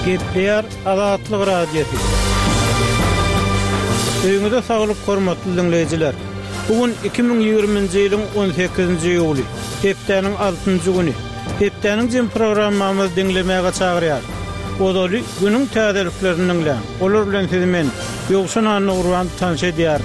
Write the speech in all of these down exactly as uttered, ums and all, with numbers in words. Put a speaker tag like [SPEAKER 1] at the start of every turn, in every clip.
[SPEAKER 1] Gepler Azatlyk Radiosu. Öňüňizde saglyk hormatly dinleýijiler. Bugün iki bin ýygrimiňji ýylyň on sekizinji ýuly, hepdeniň altynjy güni. Hepdeniň jym programmamyzy dinlemäge çagyrýar. Odaly günüň täzeliklerini dinleýän. Olar bilen sizi men Ýogşan Nurwan tanış edýär.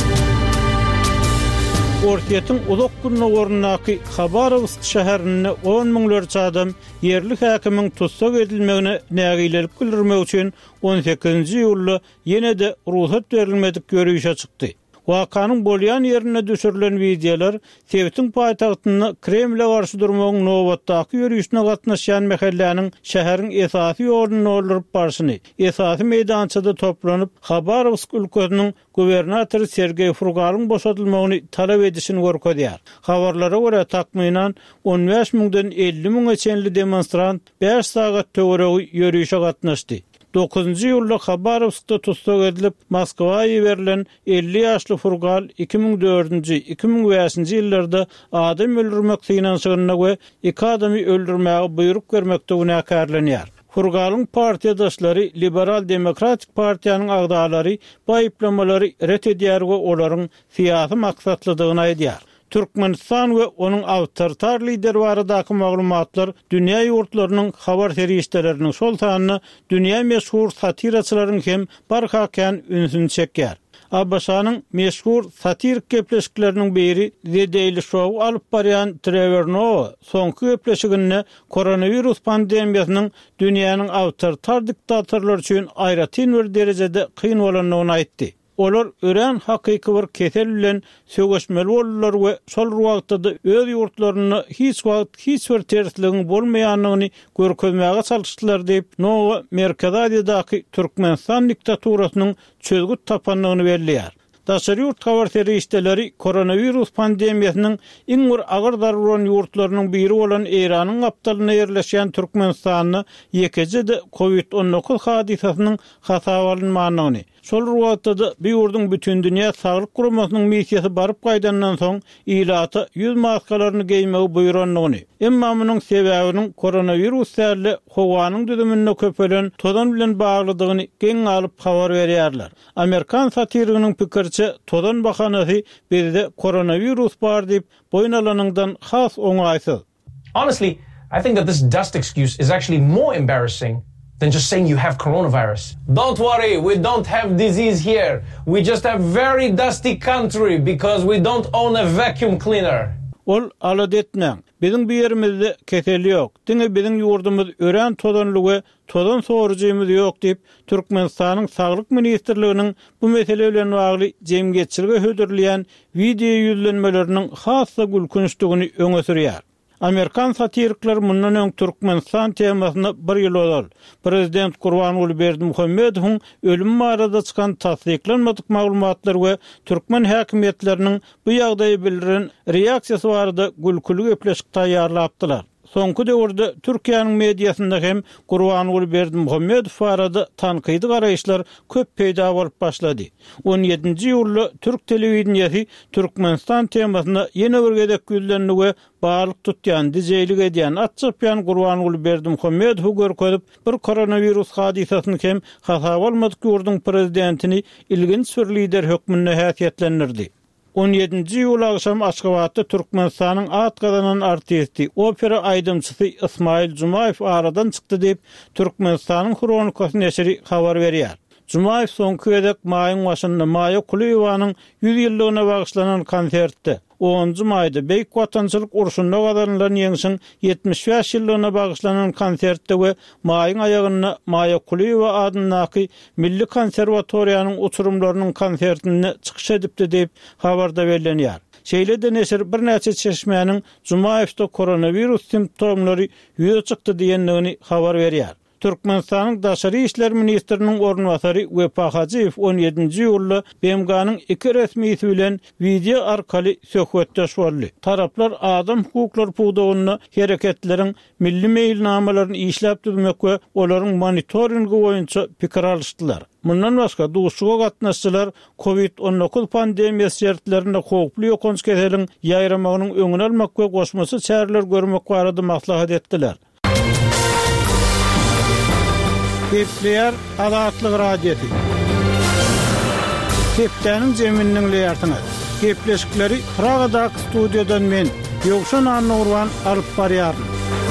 [SPEAKER 1] Ortiýetin uzak gününe ornaky Habarovsk şäherinde on miňlerçe adam yerli häkimiň tutsak edilmegine nägilelik bildirmek üçin on sekizinji ýylda ýene-de ruhsat berilmedik görüşe çykdy. Wakanyň bolýan ýerine düşürilen wideolar Sewitiň paýtagtyny Kremle garşy durmagyň nowatdaky ýürüýüşine gatnaşan mähelläniň şäheriň esasy ýolunu öldürip barşyny, esasy meýdançada toplanyp Habarovsk ülkesiniň gubernatory Sergey Furgalyň boşadylmagyny talap edişini görkezýär. Habarlara görä takmynan on beş miňden elli miňe çenli demonstrant beş sagat töweregi ýürüýüşe gatnaşdy. dokuzunji ýylda Habarovskda tutsak edilip Moskwaýa berilen elli ýaşly Furgal iki bin dördünji - iki bin beşinji ýyllarda adam öldürmek synanşygyna we iki adamy öldürmäge buyruk bermekde günahkarlanýar. Furgalyň partiýadaşlary Liberal Demokratik Partiýanyň agdalary bu aýplamalary ret edýär we olaryň syýasy maksatlydygyny aýdýar. Türkmenistan we onuň awtoritar lider baradaky maglumatlar dünýä ýurtlarynyň habar serýişleriniň şol sanyny dünýä meşhur satiraçylaryň hem barhakan ünsün çekýär. Abbasanyň meşhur satirik gepleşikleriniň biri The Daily Show alyp barýan Trevor Noah soňky gepleşiginde koronavirus pandemiýasynyň dünýäniň awtoritar diktatorlar üçin aýratyn bir derejede kyn bolanyny aýtdy. Olar ören hakyky bir kesel bilen sögeşmeli bolurlar we şol wagtda öz ýurtlaryny hiç wagt hiç bir tersligin bolmaýanyny görkezmäge çalyşdylar diýip Nowa Merkez Aziýadaky Türkmenistan diktaturasynyň çözgüt tapanlygyny belliýär. Daşary ýurt habar serýişleri koronavirus pandemiýasynyň iň bir agyr daruran ýurtlarynyň biri bolan Iranyň gapdalyna ýerleşýän Türkmenistanyny ýekejede Covid on dokuz hadisasynyň hasaba alynmanyny, şol wagtda bir ýurdun bütün dünýä saglyk guramasynyň missiýasy baryp gaýdandan soň ilata ýüz maskalaryny geýmegi buýranlygyny, emma munyň sebäbiniň koronavirus täze howanyň düzümine köpelen tozan bilen baglydygyny geň alyp habar berýärler. Amerikan satiriginiň pikirçe tozan bahanasy bizde koronavirus bar diýip boýnalanyňdan has oňaýsyz.
[SPEAKER 2] Honestly, I think that this dust excuse is actually more embarrassing than just saying you have coronavirus. Don't worry, we don't have disease here. We just have very dusty country because we don't own a vacuum cleaner.
[SPEAKER 1] Ol aladetnäň. Biziň bir ýerimizde kesel ýok. Diňe biziň ýurdumyz ören tozanlygy, tozan sorujymyz ýok diýip Türkmenistanyň Saglyk ministrliginiň bu mesele bilen bagly jemgyýetçiligi hödürleýän video ýüzlenmeleriniň hassa gülkünçligini öňe sürýär. Amerikan satirikler mundan öň Türkmenistan temasyny bir ýyl bolal. Prezident Gurbanuly Berdimuhammedowyň ölüm barada çykan tasdiklenmedik maglumatlar we türkmen häkimetleriniň bu ýagdaýy bildiren reaksiýasy barada gülküli gepleşik taýýarlapdylar. Soňky döwürde Türkiýanyň mediýasynda hem Gurbanuly Berdimuhammedow barada tankydy garaýşlar köp peýda bolup başlady. on ýedinji ýylda Türk telewizionyasy Türkmenistan temasyna ýene bir gezek güýlenli we baglyk tutýan, dijeýlik edýän atçapýan Gurbanuly Berdimuhammedow görkezip bir koronavirus hadisasyny hem hasaba almadyk ýurdun prezidentini ilginç bir lider hökmünde häsiýetlendirdi. on ýedinji ýyl akşam Aşgabatda Türkmenistanyň at gazanan artisti, opera aýdymçysy Ismail Jumayew aradan çykdy diýip Türkmenistanyň Kronikasy neşri habar berýär. Jumayew soňky gezek maýyň başynda Maýa Kuliýowanyň ýüz ýyllygyna bagyşlanan konsertde onuncu maýda beýik watançylyk urşunda gazanılan ýeňişiň ýetmiş beş ýyllygyna bagyşlanan konsertde we maýyň aýagyna Maýa Kuliýowa adynaky Milli Konserwatoriýanyň uçurumlarynyň konsertine çykyş edipdi diýip habarda bellenýär. Şeýle-de neşir bir näçe çeşmeýäniň Jumayewda koronavirus simptomlary ýüze çykdy diýendigini habar berýär. Türkmenistanyň Daşary işler ministriniň ornwasary Wepa Hajyýew on ýedinji ýylda B M G'nyň iki resmiýeti bilen video arkaly söhbetdeş boldy. Taraplar adam hukuklary puwdagyna hereketleriň milli meýilnamalaryny işläp durmak we olaryň monitoringi boýunça pikir alşdylar. Mundan başga duşuga gatnaşçylar Covid on dokuz pandemiýasy şertlerinde howply ýokanç keseliň ýaýramagynyň öňüne almak we goşmasy çäreler görmek barada maslahat etdiler. Gepleyer Azatlyk radiosi. Geplerin jeminiň leýartyny. Gepleşikleri Praga'daki studiodan men Ýogşan Anurwan alyp barýarym.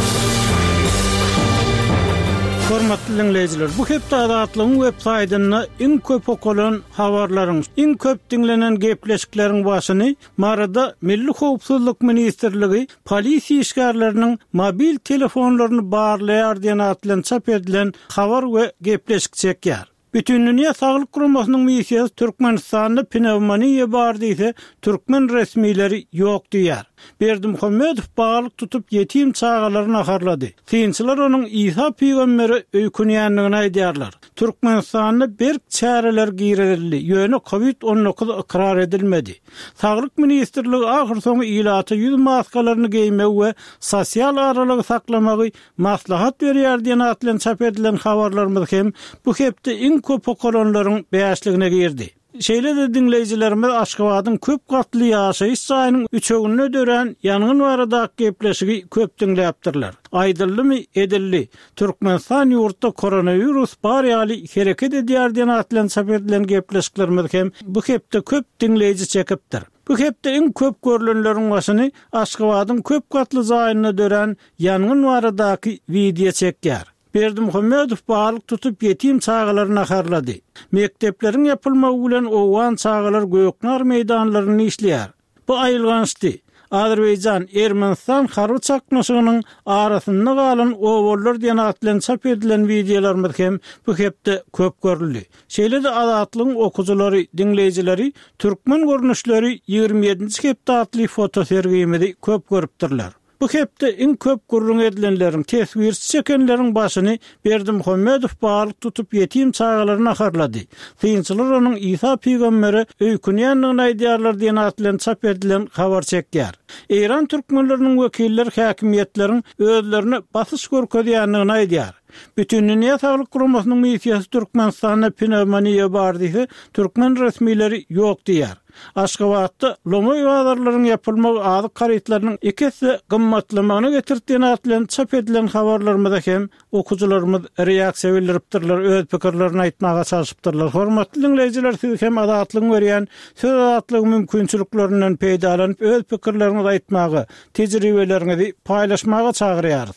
[SPEAKER 1] Hormatly dinleýijiler, bu hepde Azatlygyň web-saýtyna iň köp okulan habarlaryň, iň köp dinlenen gepleşikleriň başyny marada Milli Howpsuzlyk Ministrligi polisiýa işgärleriniň mobil telefonlaryny barlaýar diýen atlan çap edilen habar we gepleşik çekýär. Bütün Dünya Sağlık Kurulmasynyň missiýasy Türkmenistanda pnevmoniýa bar diýse, türkmen resmileri ýok diýär. Berdimuhammedow baglyk tutup ýetim çağalaryny aharlady. Synçylar onuň İsa peýgamberi öýkünýändigini aýdýarlar. Türkmenistanda berk çäreler giýrildi. Ýöne covid on dokuz ikrar edilmedi. Sağlyk ministrligi ahir soňy ilaty ýüz maskalaryny giýmek we sosial aralygy saklamagy maslahat berýär diýen atlan çap edilen habarlarymyz hem bu hepde iň köp okulanlaryň beýasligine girdi. Şeýle de dinleýijilerimiz Aşgabatyň köp gatly ýaşaýyş saýynyň üçegini dören ýanyň baradaky gepleşigi köp dinläpdirler. Aýdyldymy edildi. Türkmenistan ýurtda koronavirus bar ýaly hereket edýär diýen atlan çap edilen gepleşiklerimiz hem bu hepde köp dinleýiji çekipdir. Bu hepde iň köp görülenleriň başyny Aşgabatyň köp gatly zaýynyna dören ýanyň baradaky video çekýär. Berdimuhammedow baglyk tutup ýetim çağalaryny aharlady. Mektepleriň ýapylmagy bilen owan çağalar Göknar meýdanlaryny işleýär. Bu aýylgançdy. Azerbaýjan Ermenistan harby çaknaşygynyň arasynda galan owallar diýen atlan çap edilen videolarymyz hem bu hepde köp görüldi. Şeýle de Azatlygyň okujulary, dinleýijileri türkmen görnüşleri ýygrimi ýedinji hepde atly foto sergimizi köp görüpdirler. Bu hepde iň köp gurrun edilenleriň teswirçi çekenleriň başyny Berdimuhammedow baglyk tutup ýetim çağalaryny aharlady. Synçylar onuň İsa peýgamberi öýkünýändigini aýdýarlar diýen atlan çap edilen habar çekýär. Eýran türkmenleriniň wekilleri häkimiýetleriň özlerini basyş görkezýändigini aýdýar. Bütün Dünya Sağlyk Kurulmasynyň missiýasy Türkmenistanda pnevmoniýa bar diýse, türkmen resmileri ýok diýär. Aşgabatda lomo ýazarlaryň ýapylmagy azyk garytlarynyň ikisi gymmatlamagyny getirdiýen atlan çap edilen habarlarymyzda hem okujularymyz reaksiýa bildiripdirler, öz pikirlerini aýtmaga çalışypdyrlar. Hormatly dinleýijiler, siz hem Azatlygyň berýän söz azatlygy mümkinçiliklerinden peýdalanyp öz pikirlerinizi aýtmagy, tejribelerinizi paýlaşmaga çagyrýarys.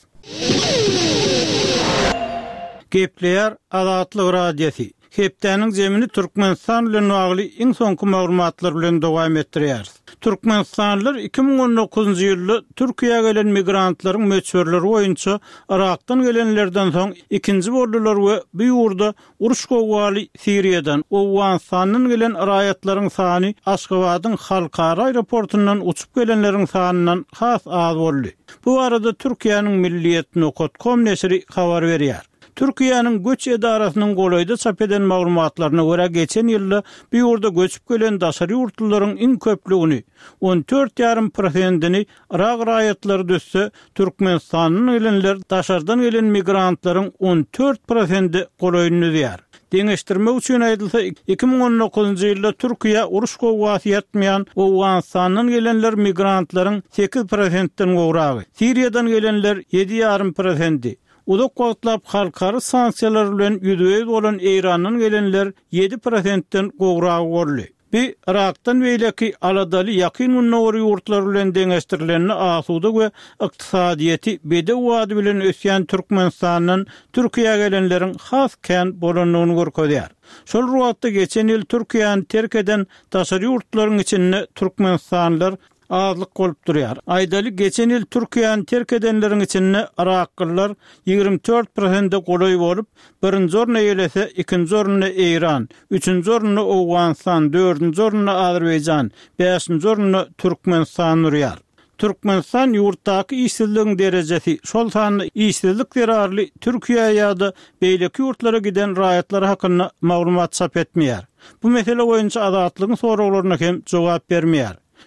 [SPEAKER 1] Gepleyer Azatlyk radiosi. Hepdeniň jemini Türkmenistan bilen bagly iň soňky maglumatlar bilen dowam etdirýär. Türkmenistanlylar iki bin on dokuzunjy ýylda Türkiýe gelen migrantlaryň möçberleri boýunça Irakdan gelenlerden soň ikinji boldular we bu ýurda uruş gowgaly Siriýadan, Owganistanyň gelen raýatlaryň sany Aşgabatyň halkara aeroportundan uçup gelenleriň sanynyň has az boldy. Bu arada Türkiýanyň Milliýet nokot nokta com nesri habar berýär. Türkiýanyň göç edarasynyň golaýda çap eden maglumatlaryna görä geçen ýylda bu ýurda göçüp gelen daşary ýurtlullaryň iň köpligini on dört ýarym prosentini Irak raýatlary dösse, Türkmenistanyň gelenler daşardan gelen migrantlaryň on dört prosenti golaýyny diýär. Deňeşdirmek üçin aýdylsa, iki bin on dokuzunjy ýylda Türkiýe uruş gowgasy ýatmaýan Owganistanyň gelenler migrantlaryň sekiz prosentden gowragy, Siriýadan gelenler ýedi ýarym prosenti. Uzak wagtlap halkary sanksiýalar bilen ýüzüýüz bolan Eýranyň gelenler yedi prosentden gowragy boldy. Bir Irakdan beýleki aladaly ýakyn unnawry ýurtlar bilen deňeşdirilenini asuda we ykdysadyýety bedew wady bilen ösýän Türkmenistanyň Türkiýe gelenleriň has kän bolanyny görkezýär. Şol ruwatda geçen ýyl Türkiýany terk eden daşary ýurtlaryň içinde Türkmenistanlylar azlyk bolup durýar. Aýdaly geçen ýyl Türkiýany terk edenleriň içinde Iraklylar ýygrimi dört prosentde golaý bolup, birinji orna ýelese, ikinji orna Eýran, üçünji orna Owganistan, dördünji orna Azerbaýjan, beşinji orna Türkmenistan durýar. Türkmenistan ýurtdaky işsizligiň derejesi şol sany işsizlik derarly Türkiýe ýa-da beýleki ýurtlara giden raýatlar hakynda maglumat çap etmeýär. Bu mesele boýunça Azatlygyň soraglaryna hem jogap bermeýär.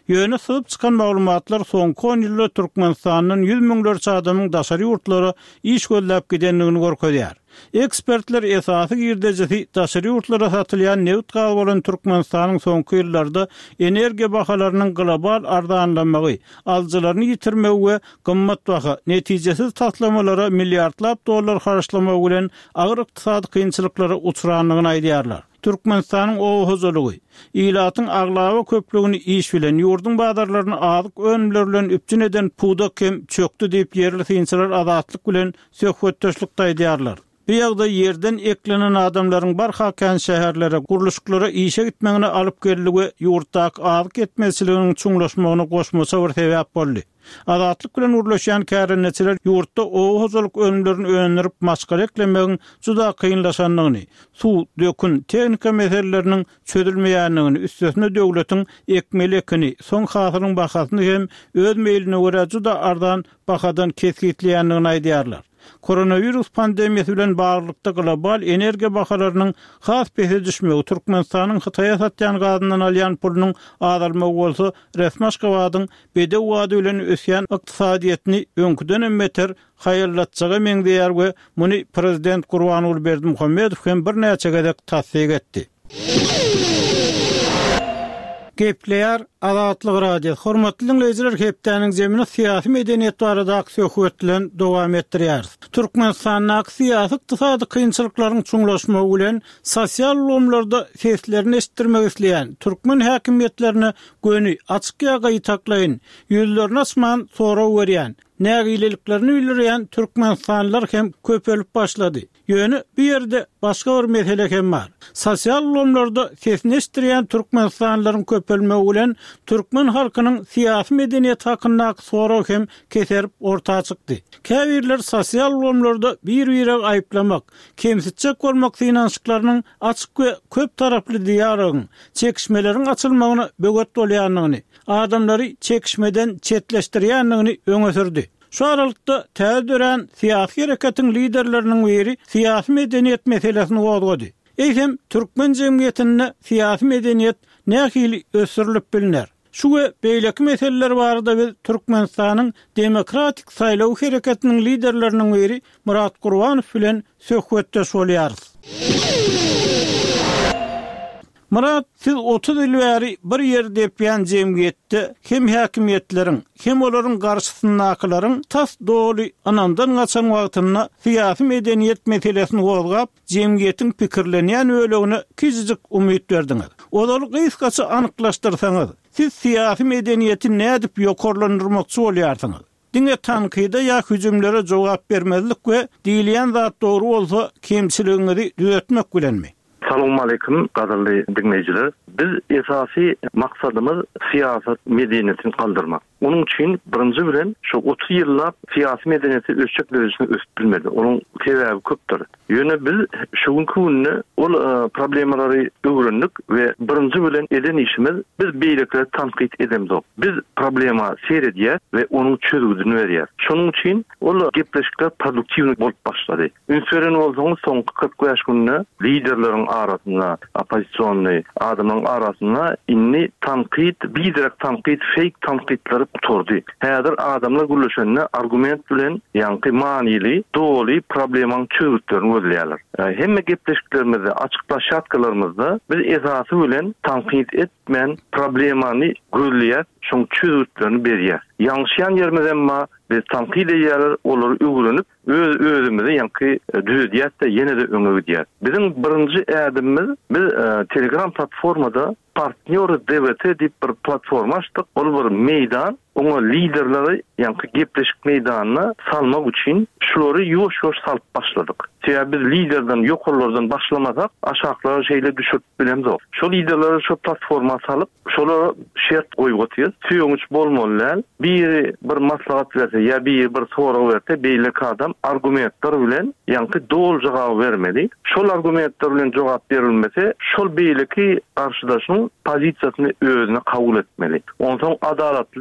[SPEAKER 1] Ýöne syp çykan maglumatlar soňky on ýylda Türkmenistanyň yüz miňlerçe adamyň daşary ýurtlary iş göllep gidenligini görkezýär. Ekspertler esasy girdejesi daşary ýurtlara satylýan neft gazy bolan Türkmenistanyň soňky ýyllarda energiýa bahalarynyň global ardanlamagy, aljylaryny ýitirmegi we gymmat baha netijesiz taslamalara milliardlap dollar haraşlamagy bilen agyr ykdysady kynçylyklara uçranlygyny aýdýarlar. Türkmenistanyň o hozurlugy, ilatyň aglawa köplügini iş bilen ýurdun badarlaryny azyk önümler bilen üpçün eden puda kem çöktü diýip yerli synçylar azatlyk bilen söhbetdeşlikde aýdýarlar. Bu ýagda ýerden eklenen adamlaryň barhakan şäherlere, guruluşlara işe gitmegine alyp gelýigi ýurtdaky azyk etmezçiliginiň çuňlaşmagyna goşmasa bir sebäp boldy. Azatlyk bilen urlaşan kärenetçiler ýurtda o hozurluk önümlerini öňlenip maskara eklemegiň juda kynlaşanlygyny, suw, dökün, tehnika meseleleriniň çözülmeýänligini, üstesine döwletiň ekmelekini, soň hasyryň bahasyny hem öz meýline görä juda ardan bahadan kesgitleýänligini aýdýarlar. Koronavirus pandemiyası bilen bağlılıkta global energiya bahalarynyň has pese düşmegi Türkmenistanyň Hytaýa satýan gazynyň alýan pulunyň azalmagy bolsa, resmi Aşgabatyň bedew wady bilen ösýän ykdysadyetini öňküden hem beter haýyrlatjagy meňdeýär we muny prezident Gurbanuly Berdimuhammedow hem bir näçe gezek tassyk etdi. Gepleýär Azatlyk radio. Hormatly dinleýijiler, hepdeniň zemini syýasy medeniýet barada söhbetlen dowam etdirýär. Türkmenistanyň syýasy ykdysady kynçylyklaryň çuňlaşmagy bilen sosial ulgamlarda seslerini eşitdirmek isleýän türkmen häkimiýetlerini göni açyk ýaga ýetaklaýyn, ýüzlerini açman sora berýän, nägileliklerini bildirýän türkmenistanlylar hem köpelip başlady. Ýöne bir ýerde başga bir mesele hem bar. Sosial ulgamlarda sesini eşitdirýän türkmenistanlylaryň köpelmegi bilen türkmen halkynyň syýasy medeniýet hakyndaky soraw hem keserip ortaga çykdy. Käbirler sosial ulgamlarda bir-biri aýyplamak, kemsitjek bolmak synançyklarynyň açyk we köp taraply diýarygyň, çekişmeleriň açylmagyny böget bolýanlygyny, adamlary çekişmeden çetleşdirýänligini öňe sürdi. Şu aralykda täze syýasy hereketiň liderleriniň biri syýasy medeniýet meselesini gozgady. Eýsem türkmen jemgyýetinde syýasy medeniýet nähili ösürilip bilinär. Şu we beýleki meseleler barada biz Türkmenistanyň demokratik saýlaw hereketiniň liderleriniň biri Murat Gurbanow bilen söhbetdeş bolýarys. Murat, siz otuz ýyl bäri bir ýerde ýapan jemgyýetde hem häkimiýetleriň, hem olaryň garşysyndakylaryň tas doly anandan gaçan wagtyna syýasy medeniýet meselesini gozgap, jemgyýetiň pikirlenýän ölegine kizjik umyt berdiňiz. Olary gysgaça anyklaşdyrsaňyz, siz syýasy medeniýeti nädip ýokarlandyrmakçy bolýarsyňyz? Diňe tankyda ýa hüjümlere jogap bermezlik we diýilýän zat dogry bolsa kemçiligiňizi düzeltmek bilenmi?
[SPEAKER 3] Assalamu alaikum, qadrly dinleyijiler. Biz esasy maksadymız siýasat medeniýetini kaldırmak. Onun için birinci bilen şu otuz ýyllap siýasy medeniýeti ölçek derecesinde ösüp bilmedi. Onun sebäbi köpdir. Ýöne biz şuňky günni ol problemleri öwrendik we birinci bilen eden işimiz biz beýlekleri tanqid edemdik. Biz problema seredýär we onuň çözümini berýär. Şonuň için ol gepleşikler produktiwni bolup başlady. Ünseren bolsaňyz soňky kırk ýaş günni liderleriň arasynda, opozisiýonly adamyň arasynda inni tanqid, biderek tanqid, fake tanqidler oturdy. Häzir adamlar gürleşende argument bilen ýanky manily, doly problemaň çözümlerini gözleýärler. Hemme gepleşiklerimizde, açyklaşatkalarymızda biz esasy bilen tanqid etmen problemany gözleýär, şoň çözümlerini berýär. Ýanşyan ýerimiz emma biz tanqid edýär, olary öwrenip öz özümizi ýanky düzedýär-de ýene de öňe gidýär. Bizim birinji ädimimiz biz e, Telegram platformada Partner D V T diýip bir platforma açdyk. Ol bir meýdan, oňa liderleri ýanky gepleşik meýdanyna salmak üçin şolary ýoş-ýoş salyp başladyk. Sebäbi biz liderden, ýokarlardan başlamasak, aşağı şeýle düşüp bilemdik. Şol liderleri şu platforma salyp, şolara şert goýýarys. Süýüňiç bolmalylar. Biri bir maslahat berse, ýa biri bir soraw berse, beýleki adam argumentler bilen ýanky dol jogap bermeli. Şol argumentler bilen jogap berilmese, şol beýleki garşydaşyň pozisiýasyny özüne kabul etmeli. Ondan adalatly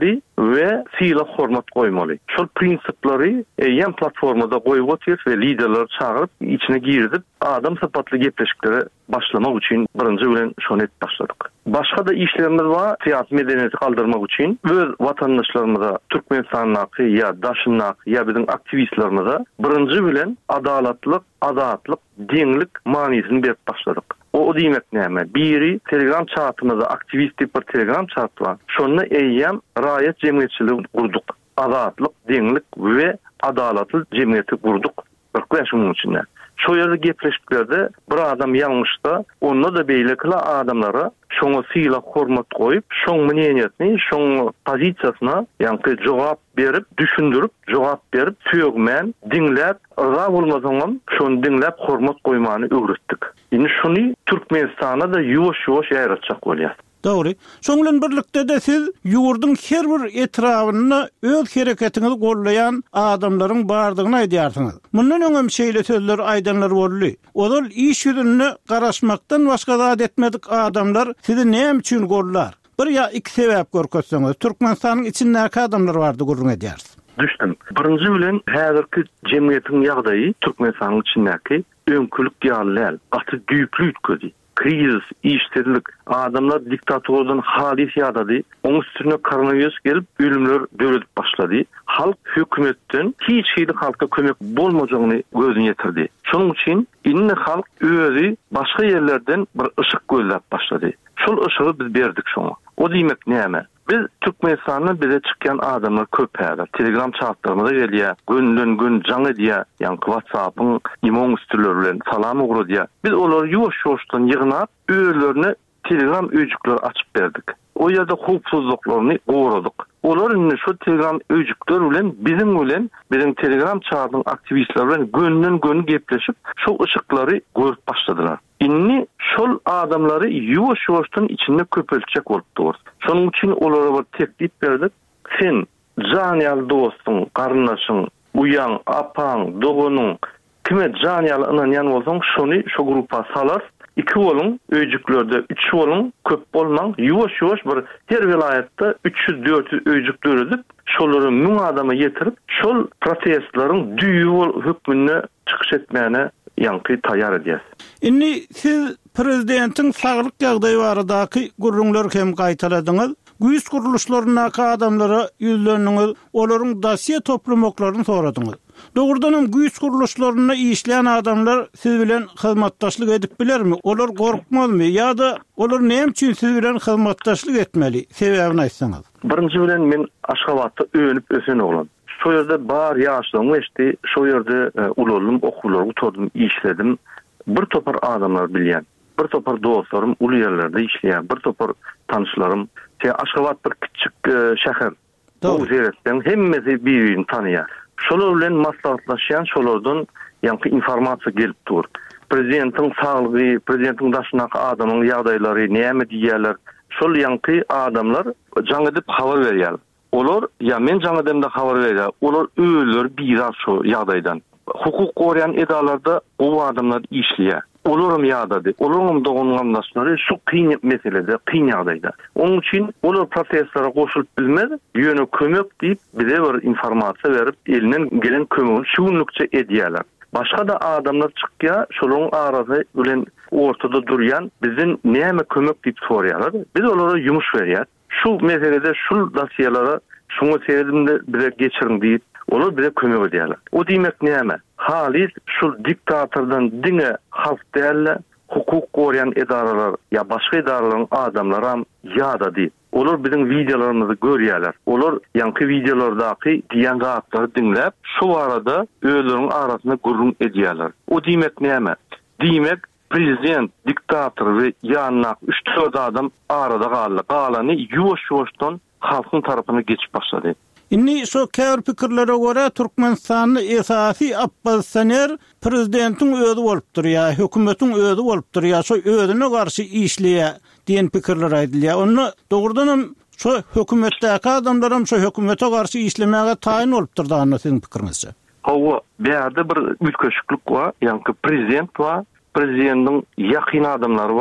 [SPEAKER 3] ve fiila hormat koymaly. Şol prinsiplary ýen platformada goýup otyr we liderler çağırıp içine girdip adam sapatly gepleşikleri başlamak için birinci bilen şonu et başladık. Başka da işlerimiz var. Siyasi medeniyeti kaldırmak için öz vatandaşlarımıza Türkmenistan'naki ya daşınnak ya bizim aktivistlerimize birinci bilen adalatlık, adatlık, deňlik manisini berip başladık. O, o demek näme? Biri Telegram chatımızda aktivist bir Telegram chat var. Şonu eýýem raýat jemgyýetçiligi kurduk. Adatlyk, deňlik we adalatly jemgyýeti kurduk. Bir yaşamın içinde. Şu yerde gepleşiklerde bir adam yanlışta, onu da beýlekle adamlara şoňa syla hormat goýup, şoň meneniyetini, şoň pozisiýasyna ýa-ni jogap berip, düşündürip, jogap berip, söýgmen, dinläp, ıza bolmasaňam şonu dinläp hormat goýmany öwretdik. Indi şunu Türkmenistana da ýuwaş-ýuwaş ýaýratjak bolýar.
[SPEAKER 1] Dogry. Şoňlan birlikde de siz ýurduň her bir etrawyny öz hereketinizi gollayan adamlaryň bardygyny aýdýarsyňyz. Mundan öňem şeýle sözler aýdanlar boldy. Olar iş ýüzüne garaşmakdan başga zat etmedik adamlar sizi näme üçin gollar? Bir ya iki sebäp görkezseňiz, Türkmenistanyň içindäki adamlar bardy gurrun edýärsiz.
[SPEAKER 3] Düşdüm. Birinci bilen häzirki jemgyýetiň ýagdaýy Türkmenistanyň içindäki öňkülük ýalyl, gaty düýplük ötködi. Kriz, işsizlik, adamlar diktatordan halis ýadady. Oň üstüne koronavirus gelip ölümler döredip başlady. Halk hökümetden hiç şeyde halka kömek bolmajagyny gözüne ýetirdi. Şonuň üçin inni halk özi başga ýerlerden bir ışık gözläp başlady. Şol ışığı biz berdik şoňa. O diýmek näme? Biz Türkmenistan'da bize çıkan adamlar köp häzir. Telegram chatlarymyza gelýär. Günden gün jaň edýär. Ýa-ni WhatsApp'yň imon üstüleri bilen salam ugradýar. Biz olary ýuwaş-ýuwaşdan ýygnap, öýlerine Telegram öýjükleri açyp berdik. O ýerde hukuksyzlyklaryny gowradyk. Olar indi şu Telegram öýjükler bilen bizim bilen bizim Telegram chatlaryň aktivistleri bilen günden gün gepleşip şu ışıklary görüp başladylar. Inni şol adamları ýuwaş-ýuwaşdan içinde köpeltjek bolupdyr. Şonuň üçin olara bir teklip berdik. Sen janýal dostuň, garyndaşyň, uýan, apaň, dogunyň kime janýal ynanýan bolsaň, şonu şu grupa salar. İki bolun, öýjüklerde üç bolun, köp bolmaň, ýuwaş-ýuwaş bir her vilayatda üç yüz dört yüz öýjük döredip, şolary müň adama ýetirip, şol protestlaryň düýü hökmüne çykyş etmäne ýanky taýýar edýär.
[SPEAKER 1] Indi siz prezidentiň saglyk ýagdaýy baradaky gurrunlar hem gaýtaladyňyz. Güýç guruluşlarynaky adamlara ýüzleniňiz, olaryň dosiýe toplamaklaryny soradyňyz. Dogrudanam güýç guruluşlaryna işleýän adamlar siz bilen hyzmatdaşlyk edip bilermi? Olar gorkmazmy ýa-da olar näme üçin siz bilen hyzmatdaşlyk etmeli? Sebäbini aýtsaňyz.
[SPEAKER 3] Birinji bilen men Aşgabatda öňüp ösen oglan. Şu ýerde bar ýaşlygym geçdi, şu ýerde e, ululum, okulary gutardym, işledim. Bir topar adamlar bilýän. Bir topar dostlarym uly ýerlerde işleýän, bir topar tanışlarym. Te Aşgabat bir kiçik e, şäher. Bu zeretden hemmesi bir-birini tanıýar. Şolar bilen maslahatlaşýan, şolardan ýanky informasiýa gelip dur. Prezidentiň saglygy, prezidentiň daşynaky adamyň ýagdaýlary näme diýerler? Şol ýanky adamlar jaň edip habar berýär. Olar ya men jaň edimde habar berýär. Olar öýler bir şu ýagdaýdan. Hukuk goýan edalarda o adamlar işleýär. Olaram ýagdaýdy. Olaram dogunyň daşlary şu kyn meselede, kyn ýagdaýda. Onuň üçin olar protestlara goşulyp bilmez, ýöne kömek diýip bize bir informasiýa berip, elinden gelen kömegi şuňlukça edýärler. Başga da adamlar çykýar, şolaryň arasy bilen ortada durýan bizden näme kömek diýip sorýarlar. Biz olara ýumuş berýär. Şu meselede şu dosiýalara şuňa sebäbinde bize geçirin diýip olar bize kömek edýärler. O diýmek näme? Halis şu diktatordan diňe halk dälle, hukuk goýan edaralar ya başga edaralaryň adamlary ham ýa-da olar bizim videolarymyzy görýärler. Olar ýanky videolardaky diýen gatlary dinläp, şu arada öýleriň arasyna gurrun edýärler. O diýmek näme? Diýmek prezident, diktator we ýanyna üç dört adam arada galdy. Galany ýuwaş-ýuwaşdan halkyň tarapyna geçip başlady.
[SPEAKER 1] Inni şu käbir pikirlere göre Türkmenistanyň esasy oppositsioner prezidentiň özi bolupdyr ýa hökümetiň özi bolupdyr ýa şu özüne garşy işleýär diýen pikirler aýdylýar. Onu dogrudanam şu hökümetdäki adamlarym şu hökümete garşy işlemäge taýin bolupdyr da sizin pikiriňizçe.
[SPEAKER 3] Hawa bäde bir ülkeşiklik var, ýanky prezident var, prezidentiň ýakyn adamlary var,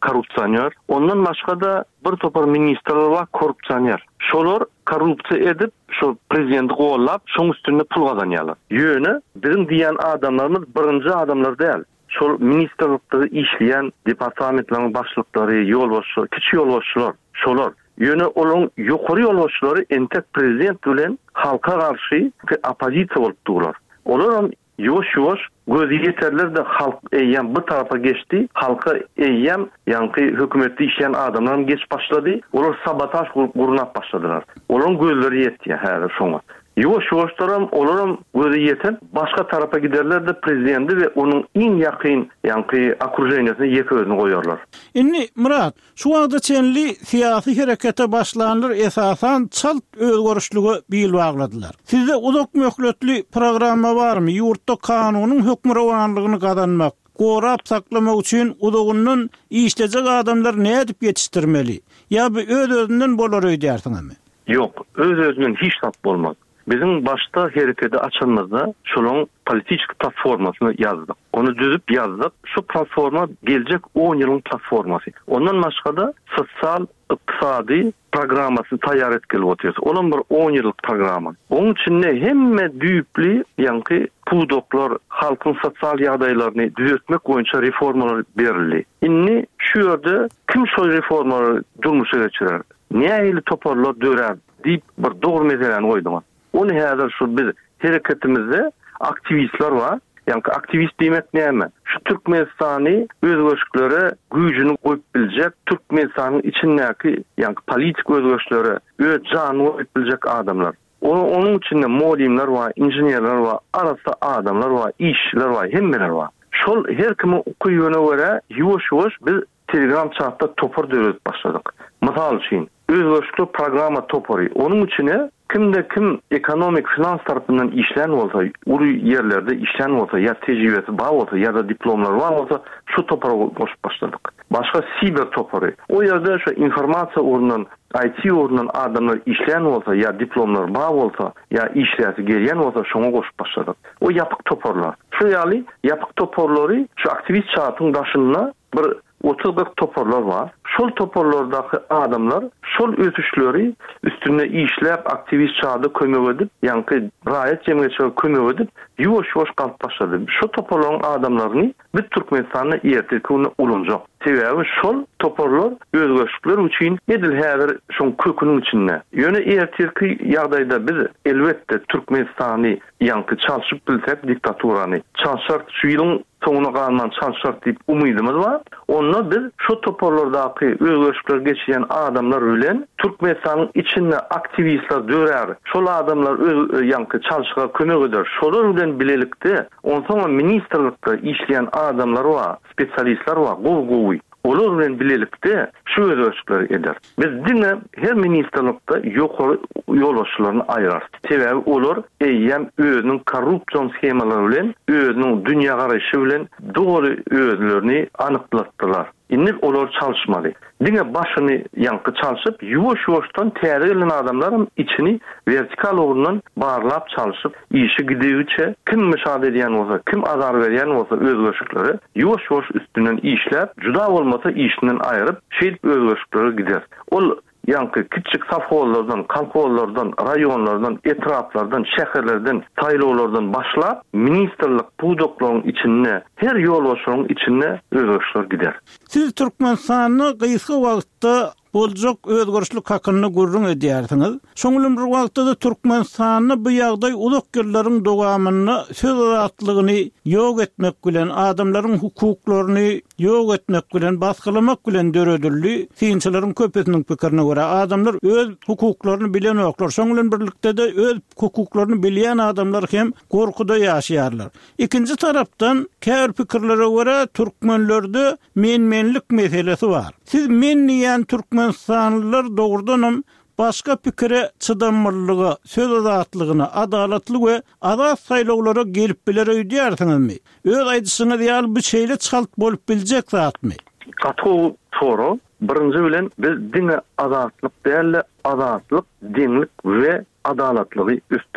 [SPEAKER 3] korrupsioner. Ondan başga da bir topar ministrler var korrupsioner. Şolar korrupsiya edip şu prezidenti gollap şoň üstünde pul gazanýarlar. Ýöne bizim diýen adamlarymız birinji adamlar däl. Şol ministrlikde işleyen departamentlaryň başlyklary, ýolbaşçylar, kiçik ýolbaşçylar, şolar. Ýöne olaň ýokary ýolbaşçylary entek prezident bilen halka garşy opozisiýa bolup durlar. Olar ýoş-ýoş gözi ýeterler de halk eýýän bir tarafa geçdi. Halka eýýän ýanky hökümetde işleyen adamlar geç başlady. Olar sabotaj gurnap başladylar. Olaryň gözleri ýetdi häzir şoňa. Ýoş-ýoşlaram olaram gözi ýeten başga tarafa giderler de prezidenti we onuň iň ýakyn ýanky okruženiyasine ýeki özüni goýarlar.
[SPEAKER 1] Inni Murat, şu wagtda çenli siyasi herekete başlanlar esasan çalt özgörüşlügi bil bagladylar. Sizde uzak möhletli programma barmy? Ýurtda kanunyň hökm rawanlygyny gazanmak, gorap saklamak üçin uzagynyň işlejek adamlar ne edip ýetişdirmeli? Ýa-da öz özünden bolar öýdärsiňmi?
[SPEAKER 3] Yok, öz özünden hiç tap bolmaz. Bizim başta hereketi açılmazda şolun politik platformasını yazdık. Onu düzüp yazdık. Şu platforma gelecek on yılın platforması. Ondan başka da sosyal, iqtisadi programmasını tayar etkili otuyoruz. Onun bir on yıllık programı. Onun için ne hemme düyüplü yankı pudoklar halkın sosyal yadaylarını düzeltmek boyunca reformalar berildi. İnni şu yerde kim şu reformaları durmuşa geçirer? Niye eli toparlar dörer deyip bir doğru meseleni koydum. Onu häzir şu biz hereketimizde aktivistler var. Yani aktivist demek näme? Şu Türkmenistany özgörüşlere güýjüni goýup biljek, Türkmenistanyň içindäki yani politik özgörüşlere öz janyny goýup biljek adamlar. Onun içinde molimler var, injenýerler var, arasda adamlar var, işçiler var, hemmeler var. Şol her kimi okuýana görä ýoş-ýoş biz Telegram chatda topar döret başladık. Misal üçin özgörüşlü programa topary. Onun içine kimde kim ekonomik finans tarafından işlen olsa, ulu yerlerde işlen olsa, ya tecrübesi bağ olsa, ya da diplomlar var olsa, şu topara koşup başladık. Başka siber toparı. O yerde şu informasyon uğrundan, I T uğrundan adamlar işlen olsa, ya diplomlar bağ olsa, ya işleyesi geriyen olsa, şuna koşup başladık. O yapık toparlar. Şu yani yapık toparları, şu aktivist çağatın daşında bir otuz kırk toparlar var. Şol toparlardaki adamlar şol ötüşleri üstüne işlep aktivist çağda kömek edip, yani raýat jemgyýetçiligi kömek edip, ýoş-ýoş galyp başlady. Şu toparlaryň adamlaryny bir Türkmenistanyň ýertekine ulunjak. Sebäbi şol toparlar özgörüşler üçin edil häzir şoň köküniň içinde. Ýöne erteki ýagdaýda biz elbetde Türkmenistany ýanky çalşyp bilsek diktaturany çalşak şu ýylyň soňuna galman çalşak diýip umydymyz bar. Onda biz şu toparlardaky özgörüşler geçýän adamlar bilen Türkmenistanyň içinde aktivistler dörer. Şol adamlar öz ýanky çalşyga kömek eder. Şolar bilen bilelikde onsoň ministrlikde işleýän adamlar var, spesialistler var, gowy. Olar bilen bilelikde şu özgörüşler eder. Biz dine her ministrlikde ýokary ýolbaşçylaryny aýrar. Sebäbi olar eýýän özüniň korrupsiýon skemalary bilen, özüniň dünýä garaşy bilen dogry özlerini anyklatdylar. Indi olar çalışmaly. Dine başyny yankı çalışıp ýoş-ýoşdan täze gelen adamlaryň içini vertikal orundan barlap çalışıp işi gidiýüçe kim müşahede edýän bolsa, kim azar berýän bolsa özgörüşleri ýoş-ýoş üstünden işläp, juda bolmasa işinden aýryp, şeýle özgörüşleri gider. Ol yankı küçük safhollardan, kalkollardan, raýonlardan, etraplardan, şäherlerden, taýlawlardan başlap ministrlik pudoklaryň içine, her ýolbaşynyň içine özgörüşler gider.
[SPEAKER 1] Siz Türkmenistanyny gysga wagtda boljak özgörüşlük hakyny gurrun edýärsiňiz. Şoňulum bir wagtda da Türkmenistanyny bu ýagdaý uzak ýyllaryň dowamyny söz azatlygyny ýok etmek bilen, adamlaryň hukuklaryny ýok etmek bilen, basgylamak bilen döredildi. Synçylaryň köpüsiniň pikirine görä adamlar öz hukuklaryny bilen oklar. Şoňulum birlikde de öz hukuklaryny bilýän adamlar hem gorkuda ýaşaýarlar. Ikinji tarapdan kär pikirlere görä türkmenlerde menmenlik meselesi var. Siz men diýen Türkmenistanylar dogrudanam başka pikire çydamlylygy, söz azatlygyna, adalatly we azat saýlawlara gelip biler öýdýärsiňizmi? Öz aýdyşyňyz ýaly bu şeýle çalt bolup biljek zatmy?
[SPEAKER 3] Gaty soru. Birinji bilen biz dine azatlyk däl, azatlyk, dinlik we adalatlygy üstürýär.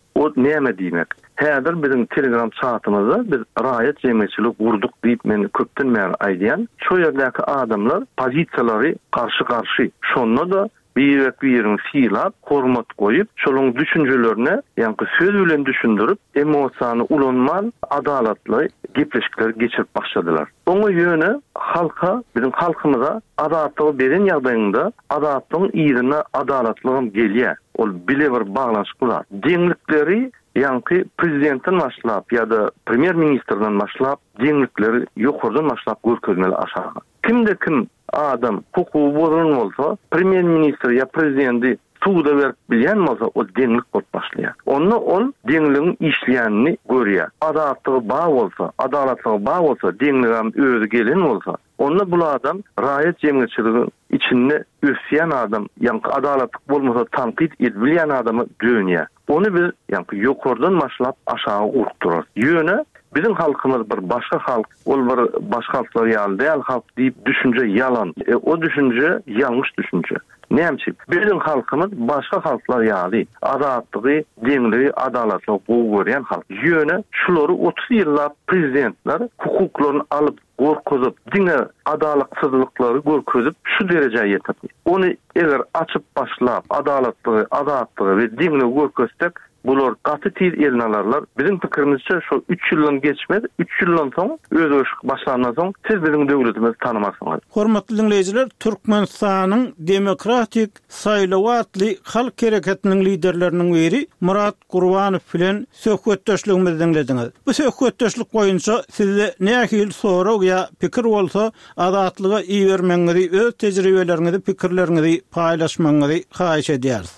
[SPEAKER 3] O näme diýmek? Häzir biziň Telegram çatymyzda biz raýat jemgyýetçilik gurduk diýip meni köpden bäri aýdýan. Şo ýerdäki adamlar pozisiýalary garşy-garşy. Şonda da bir birini fiilap, hormat koyup, şolun düşüncelerine, yani söz bilen düşündürüp, emosiyany ulanmal, adalatly gepleşikler geçirip başladılar. Onu yönü halka, bizim halkımıza adalatlığı beren ýagdaýynda adalatlygyň ýerine adalatlygym gelýär. Ol bile bir bağlanşyklar. Deňlikleri yankı prezidentten başlap ya da premier ministerden başlap deňlikleri ýokurdan başlap görkezmeli aşağı. Kimde kim adam hukuku bozulun olsa, premier minister ya prezidenti suda verip bilyen olsa o deňlik bolup başlaýar. Onu ol deňligiň işleýänini görýär. Adalatlygy bağ bolsa, adalatlygy bağ bolsa, deňligim özü gelen bolsa, onda bu adam raýat jemgyýetçiligi içinde üsyan adam, yani adalatlyk bolmasa tanqid edilýän adamy dönýär. Onu biz yani ýokurdan başlap aşağı urukturar. Ýöne bizim halkımız bir başka halk, ol bir başka halklar ýaly däl halk diýip düşünce yalan. E, o düşünce yanlış düşünce. Näçe? Bizim halkımız başka halklar ýaly adatlygy, deňligi, adalatlygy gowy halk. Ýöne şulary otuz ýyllap prezidentler hukuklaryny alyp gorkozup, diňe adalatsızlyklary gorkozup şu derejeye ýetdi. Onu eger açyp başlap adalatlygy, adatlygy we deňligi gorkozsak, bular gaty tiz eline alarlar. Bizim pikirimizçe şu üç ýyldan geçmedi. üç ýyldan soň öz öşük başlandan soň siz bizim döwletimizi tanımaksyňyz.
[SPEAKER 1] Hormatly dinleyijiler, Türkmenistanyň demokratik saýlawatly halk hereketiniň liderleriniň biri Murat Gurbanow bilen söhbetdeşligimizi dinlediňiz. Bu söhbetdeşlik boýunça sizde nähil sorag ýa pikir bolsa, adatlyga iý bermeňizi, öz tejribelerinizi, pikirlerinizi paýlaşmaňyzy haýyş edýäris.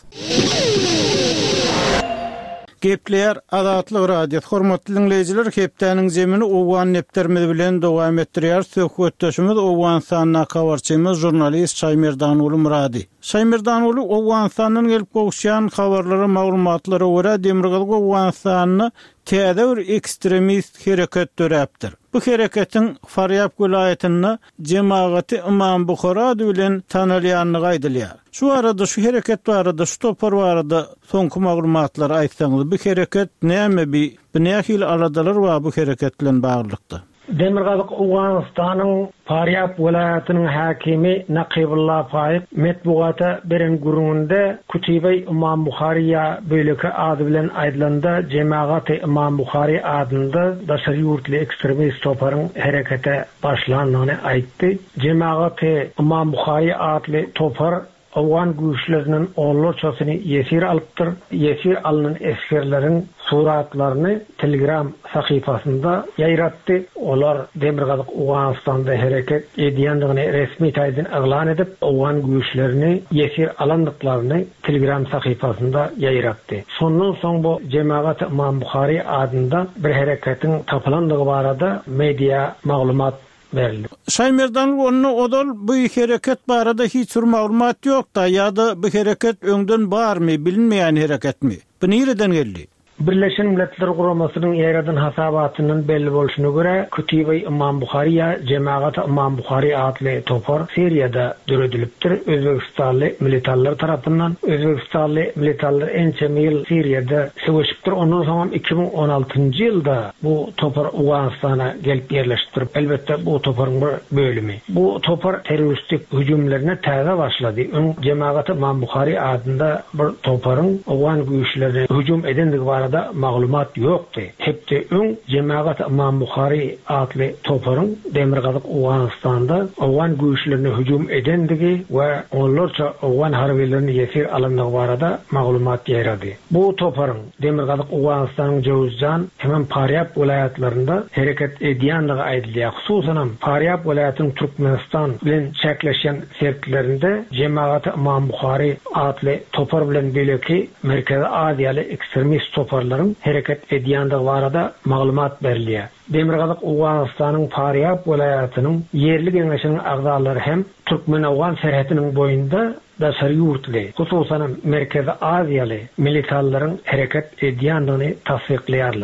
[SPEAKER 1] Gepler Adatlyk radio hormatly dinleyijiler, hepdeniň zemini owan nepterimiz bilen dowam etdirýär. Söhbetdeşimiz Owganistan habarçymyz jurnalist Şaýmerdan uly Murady. Şaýmerdan uly Owganistanyň gelip gowşan habarlary, maglumatlary görä Demirgalyk Owganistanyny täze bir ekstremist hereket döräpdir. Bu hereketiň Faryab vilayatyny jemagaty Imam Bukhara bilen tanalýanyny aýdylýar. Şu arada şu hereket barada, şu topar barada soňky maglumatlary aýtsaňyz, bu hereket näme bir nähil aladalar we bu hereket bilen baglykda?
[SPEAKER 4] Demirgalyk Owganistanyň Faryab vilayatynyň hakimi Naqibullah Faýyk metbuata beren gurununda Kutibe Imam Bukhariya böleki ady bilen aýdylanda Jemagat-ı Imam Bukhari adında daşary ýurtly ekstremist toparyň herekete başlandygyny aýtdy. Jemagat-ı Imam Bukhari adly topar Awgan güýçleriniň olurçasyny ýesir alypdyr. Ýesir alynan eskerleriň suratlaryny Telegram sahypasynda ýaýratdy. Olar Demirgalyk Owganistanda hereket edýändigini resmi taýdan eglan edip, Awgan güýçlerini ýesir alandyklaryny Telegram sahypasynda ýaýratdy. Şondan soň bu Jemagat Imam Bukhari adında bir hereketiň tapylandygy barada media maglumat verildi.
[SPEAKER 1] Şaýmerdan onu odal bu hereket barada hiç bir maglumat ýok da, ýa-da bu hereket öňden barmy, bilinmeýän hereketmi? Bu nereden geldi?
[SPEAKER 4] Birleşen Milletler Guramasının ýaradan hasabatynyň belli bolşuny görä, Kutibe Imam Bukhariya Jemagat Imam Bukhari adly topar Siriýada döredilipdir. Özbekistanly militarlar tarapyndan. Özbekistanly militarlar ençe ýyl Siriýada söwüşipdir. Ondan soň iki bin on altyncy ýylda bu topar Owganistana gelip ýerleşipdir. Elbetde bu toparyň bir bölümi. Bu topar teröristik hüjümlerine täze başlady. Öň Jemagat Imam Bukhari adında bir toparyň Awgan güýçlerine hüjüm edendigi barada maglumat ýokdy. Hepde öň Jemagat Imam Bukhari adly toparyň Demirgalyk Owganistanda Awgan güýçlerine hüjüm edendigi we onlarça Awgan harbilerini ýesir alandygy barada maglumat ýeradi. Bu toparyň Demirgalyk Owganistanyň Jowzjan hem Faryab vilayatlarynda hereket edýändigi aýdylýar. Hususan Faryab vilayatynyň Türkmenistan bilen çäkleşen sertlerinde Jemagat Imam Bukhari adly topar bilen beleki Merkezi Aziýaly ekstremist toparlaryň hereket edýändigi barada maglumat berilýär. Demirgalyk Owganistanyň Faryab vilayatynyň yerli geňeşiniň agdalary hem Türkmen-Awgan serhetiniň boýunda daşary ýurtly, hususan Merkezi Aziýaly militarlaryň hereket edýändigini tasdikleýärler.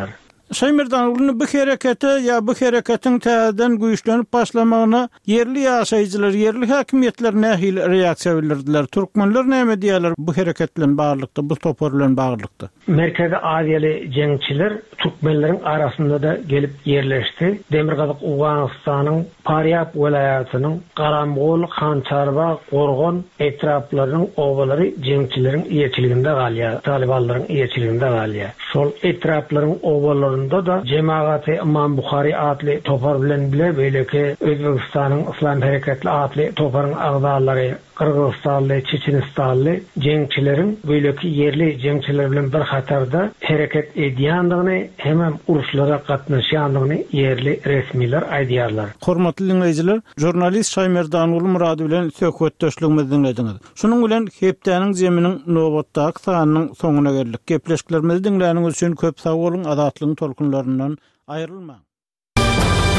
[SPEAKER 1] Şaymerdan uluny bu herekete ya bu hereketin täzeden güýçlenip başlamagyna yerli ýaşaýjylar, yerli häkimetler nähil reaksiýa bildirdiler. Türkmenler näme diýerler bu hereket bilen baglanykda, bu topar bilen baglanykda?
[SPEAKER 4] Merkezi Aziýaly jeňçiler Türkmenleriň arasynda da gelip yerleşdi. Demirgazyk Awganystanyň Paryap welaýatynyň Garamgol, Hançarba, Gorgon etraplarynyň obalary jeňçileriň iýeçiliginde galýar, talibanlaryň iýeçiliginde galýar. Şol etraplaryň obalarynda da Jemaat-ı İmam Buhari adly topar bilen bile beýleki Özbegistanyň İslam Hereketli adly toparyň agdalary, Kırgızstanly, Çeçenistanly jeňçileriň beýleki yerli jeňçiler bilen bir hatarda hereket edýändigini, hemem uruşlara gatnaşýandygyny yerli resmiler aýdýarlar.
[SPEAKER 1] Hormatly dinleýijiler, jurnalist Şaymerdan uly Murady bilen söhbetdeşligimizi dinlediňiz. Şunuň bilen hepdäniň jeminiň nowatdaky sanynyň soňuna geldik. Gepleşiklerimizi dinläniňiz üçin köp sag bolun, azatlygyň tolkunlaryndan aýrylmaň.